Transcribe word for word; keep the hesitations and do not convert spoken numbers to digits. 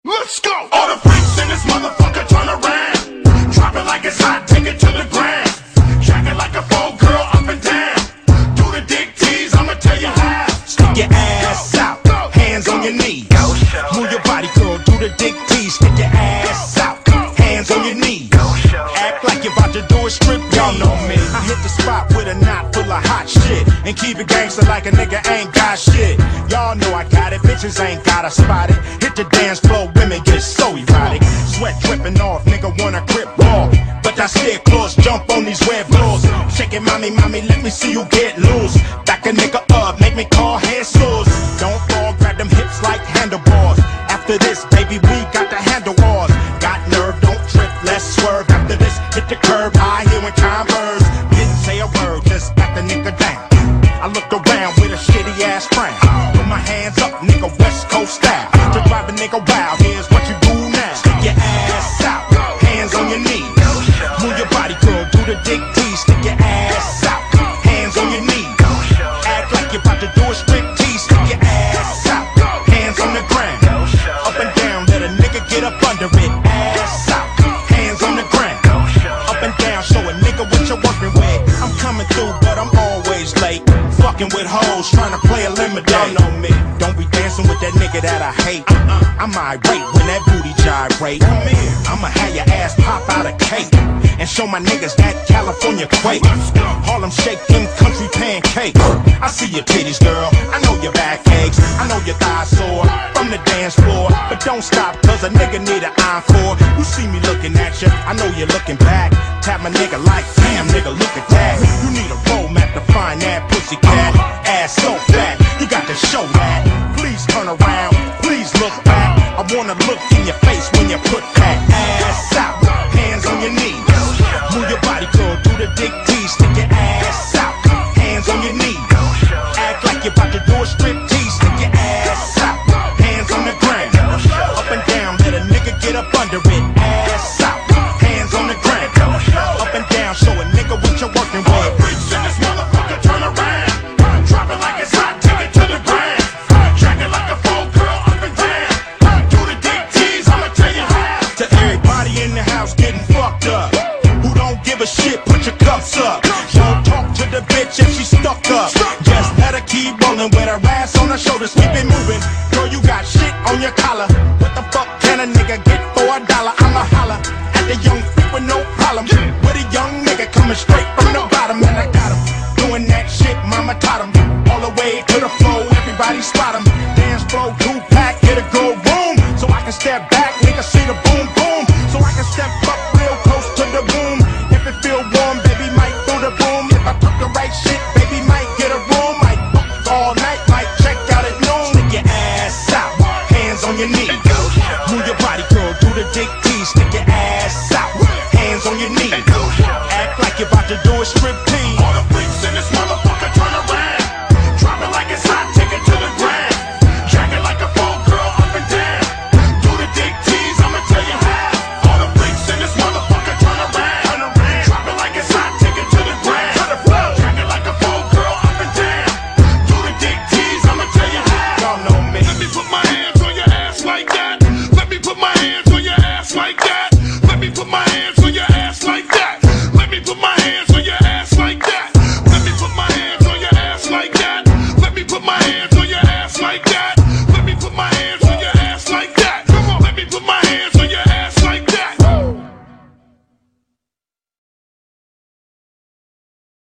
Let's go! All the freaks in this motherfucker turn around. Drop it like it's hot, take it to the ground. Jack it like a full girl up and down. Do the dick tease, I'ma tell you how. Stick your ass out, hands on your knees. Move your body, girl, do the dick tease. Stick your ass out, hands on your knees. Act like you're about to do a strip, y'all know me. I hit the spot with a knot full of hot shit and keep it gangster like a nigga ain't got shit. Y'all know I got it, bitches ain't gotta spot it. Hit the dance floor, women get so erotic. Sweat dripping off, nigga wanna grip raw. But I stay close, jump on these red balls. Shake it, mommy, mommy, let me see you get loose. Back a nigga up, make me call Jesus. Don't fall, grab them hips like handlebars. After this, baby, we got the handle wars. Got nerve, don't trip, let's swerve. After this, hit the curb, high here in Converse. Didn't say a word, just back the nigga down. I looked around with a shitty ass frown. Put my hands up, nigga, West Coast style. To drive a nigga wild, here's what you do now. Stick your ass out, hands on your knees. Move your body, girl, do the dick tease. Stick your ass out, hands on your knees. Act like you're about to do a strip tease. Stick your ass out, hands on the ground. Up and down, let a nigga get up under it. Ass out, hands on the ground. Up and down, show a nigga what you're working with. I'm coming through, but I'm always late. Fucking with hoes, trying to play a limit. Y'all know me. Don't be dancing with that nigga that I hate. Uh-uh. I'm irate when that booty gyrate. Come here, I'ma have your ass pop out a cake and show my niggas that California quake. Harlem shake them country pancakes. I see your titties, girl. I know your back aches. I know your thighs sore from the dance floor. But don't stop, cause a nigga need an encore. You see me looking at you, I know you're looking back. Tap my nigga like, damn nigga, look at that. You need a road map to find that pussy cat. Ass so fat, you got to show that. Please turn around, please look back. I wanna look in your face when you put that ass out. Hands on your knees. Move your body, girl, do the dick tease. Stick your ass out, hands on your knees. Act like you're about to do a strip tease. Stick your ass out, hands on the ground. Up and down, let a nigga get up under it. Ass out, hands on the ground. Up and down, show a nigga what you're working with. Freaks in this motherfucker turn around. Drop it like it's hot, take it to the ground. Jack it like a full girl up and down. Do the dick tease, I'ma tell you how. To everybody in the house getting fucked up, who don't give a shit, put your cups up. Don't talk to the bitch if she stuck up. Just let her keep rolling with her ass on her shoulders. Keep it moving, girl, you got shit on your collar. What the fuck can a nigga get for a dollar? I'ma holler at the young freak with no problem. With a young nigga coming straight from the bottom. And I got him doing that shit, mama taught him. All the way to the floor, everybody spot him. Dance floor, two pack, hit a good room. So I can step back, nigga, see the boom boom. So I can step up real close to the boom. If it feel warm, baby, might throw the boom. If I took the right shit, baby, might get a room. Might book all night, might check out at noon. Stick your ass out, hands on your knees. Move your body, girl, do the dick tease. Stick your ass out, hands on your knees. Act like you're about to do a strip